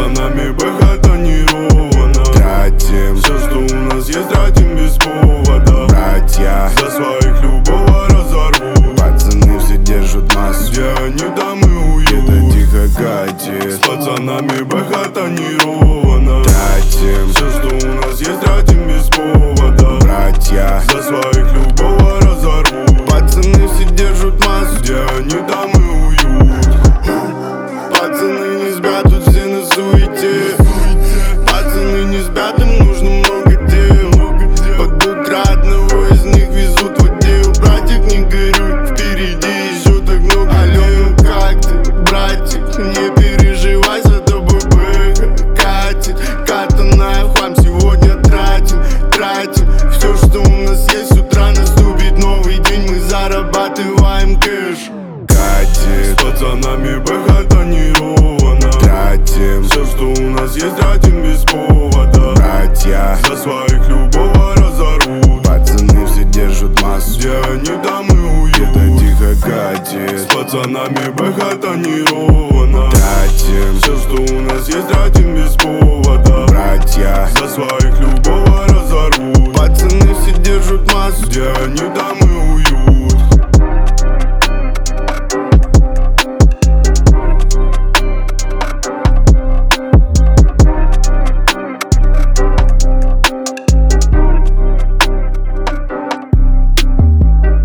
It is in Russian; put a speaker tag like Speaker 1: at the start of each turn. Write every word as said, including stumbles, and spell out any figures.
Speaker 1: пацанами бэха тонировано.
Speaker 2: Тратим
Speaker 1: все, что у нас есть, тратим без повода.
Speaker 2: братья,
Speaker 1: За своих любого разорвут.
Speaker 2: пацаны все держат массу.
Speaker 1: Где они, там и уют.
Speaker 2: Это тихо катит.
Speaker 1: С пацанами бэха тонировано.
Speaker 2: Тратим
Speaker 1: все, что у нас есть, тратим без повода.
Speaker 2: братья,
Speaker 1: За своих любого разорвут.
Speaker 2: пацаны все держат массу.
Speaker 1: Где они, там и уют.
Speaker 2: Пацаны не спят, тут все на суете. Пацаны не спят, им нужно много дел. Под утро одного из них везут в отдел. Братик, не горюй, впереди еще так много. Алло, ну как ты, братик? Не переживай, за тобой бэха катит. Катаная в хлам сегодня тратим, тратим. Все, что у нас есть, с утра наступит новый день. Мы зарабатываем кэш. Катит,
Speaker 1: С пацанами бэха тонировано.
Speaker 2: тратим
Speaker 1: все, что у нас есть, тратим без повода.
Speaker 2: братья,
Speaker 1: За своих любого разорвут.
Speaker 2: пацаны все держат массу.
Speaker 1: Где они, там и уют.
Speaker 2: Это тихо
Speaker 1: С
Speaker 2: катит.
Speaker 1: пацанами бэха тонировано.
Speaker 2: Тратим
Speaker 1: все, что у нас есть, тратим без повода.
Speaker 2: братья,
Speaker 1: За своих любого разорвут.
Speaker 2: пацаны все держат массу.
Speaker 1: Где они, там и уют.